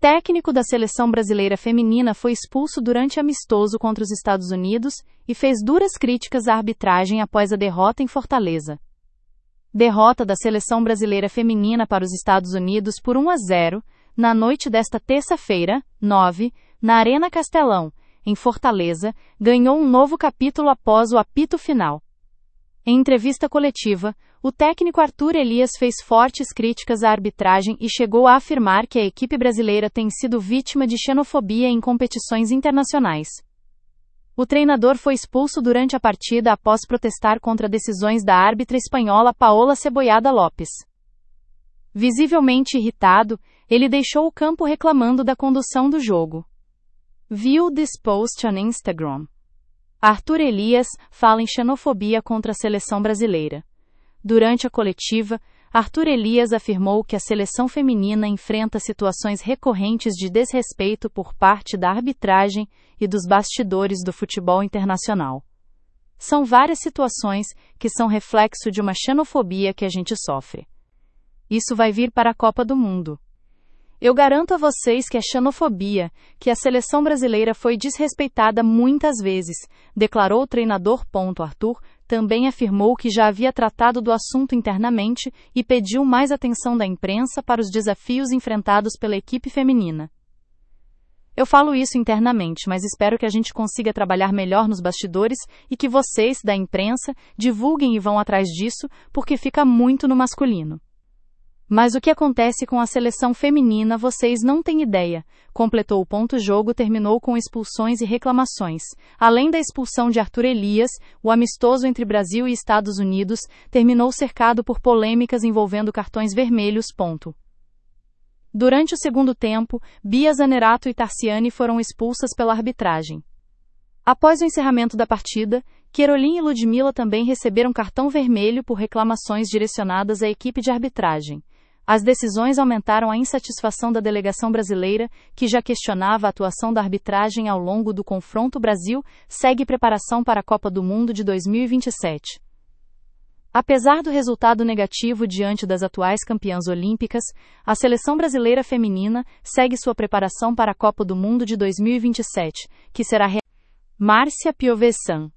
técnico da seleção brasileira feminina foi expulso durante amistoso contra os Estados Unidos e fez duras críticas à arbitragem após a derrota em Fortaleza. Derrota da seleção brasileira feminina para os Estados Unidos por 1-0, na noite desta terça-feira, 9, na Arena Castelão, em Fortaleza, ganhou um novo capítulo após o apito final. Em entrevista coletiva, o técnico Arthur Elias fez fortes críticas à arbitragem e chegou a afirmar que a equipe brasileira tem sido vítima de xenofobia em competições internacionais. O treinador foi expulso durante a partida após protestar contra decisões da árbitra espanhola Paola Cebollada Lopes. Visivelmente irritado, ele deixou o campo reclamando da condução do jogo. View this post on Instagram. Arthur Elias fala em xenofobia contra a seleção brasileira. Durante a coletiva, Arthur Elias afirmou que a seleção feminina enfrenta situações recorrentes de desrespeito por parte da arbitragem e dos bastidores do futebol internacional. São várias situações que são reflexo de uma xenofobia que a gente sofre. Isso vai vir para a Copa do Mundo. Eu garanto a vocês que é xenofobia, que a seleção brasileira foi desrespeitada muitas vezes, declarou o treinador. Arthur também afirmou que já havia tratado do assunto internamente e pediu mais atenção da imprensa para os desafios enfrentados pela equipe feminina. Eu falo isso internamente, mas espero que a gente consiga trabalhar melhor nos bastidores e que vocês, da imprensa, divulguem e vão atrás disso, porque fica muito no masculino. Mas o que acontece com a seleção feminina vocês não têm ideia, completou. O jogo terminou com expulsões e reclamações. Além da expulsão de Arthur Elias, o amistoso entre Brasil e Estados Unidos terminou cercado por polêmicas envolvendo cartões vermelhos. Durante o segundo tempo, Bia Zanerato e Tarciane foram expulsas pela arbitragem. Após o encerramento da partida, Querolin e Ludmila também receberam cartão vermelho por reclamações direcionadas à equipe de arbitragem. As decisões aumentaram a insatisfação da delegação brasileira, que já questionava a atuação da arbitragem ao longo do confronto. Brasil segue preparação para a Copa do Mundo de 2027. Apesar do resultado negativo diante das atuais campeãs olímpicas, a seleção brasileira feminina segue sua preparação para a Copa do Mundo de 2027, que será Márcia Piovesan.